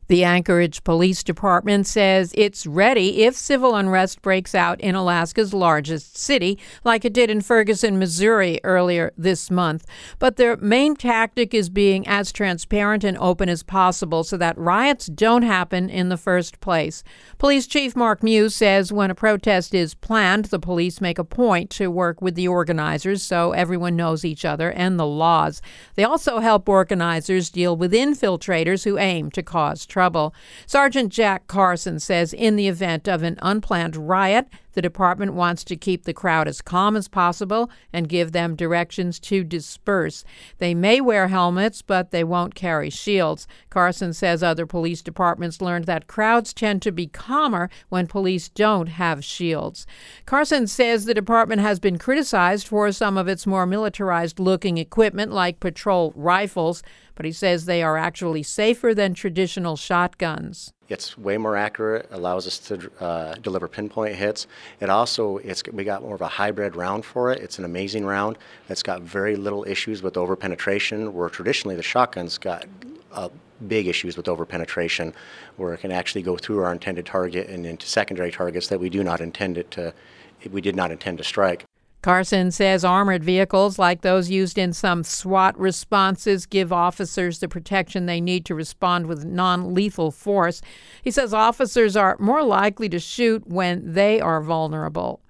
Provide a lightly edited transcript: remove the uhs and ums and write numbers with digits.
The Anchorage Police Department says it's ready if civil unrest breaks out in Alaska's largest city, like it did in Ferguson, Missouri earlier this month. But their main tactic is being as transparent and open as possible so that riots don't happen in the first place. Police Chief Mark Mew says when a protest is planned, the police make a point to work with the organizers so everyone knows each other and the laws. They also help organizers deal with infiltrators who aim to cause trouble. Sergeant Jack Carson says in the event of an unplanned riot, the department wants to keep the crowd as calm as possible and give them directions to disperse. They may wear helmets, but they won't carry shields. Carson says other police departments learned that crowds tend to be calmer when police don't have shields. Carson says the department has been criticized for some of its more militarized-looking equipment like patrol rifles, but he says they are actually safer than traditional shotguns. It's way more accurate, allows us to deliver pinpoint hits. We got more of a hybrid round for it. It's an amazing round. It's got very little issues with overpenetration, where traditionally the shotguns got big issues with overpenetration, where it can actually go through our intended target and into secondary targets that we did not intend to strike. Carson says armored vehicles like those used in some SWAT responses give officers the protection they need to respond with non-lethal force. He says officers are more likely to shoot when they are vulnerable.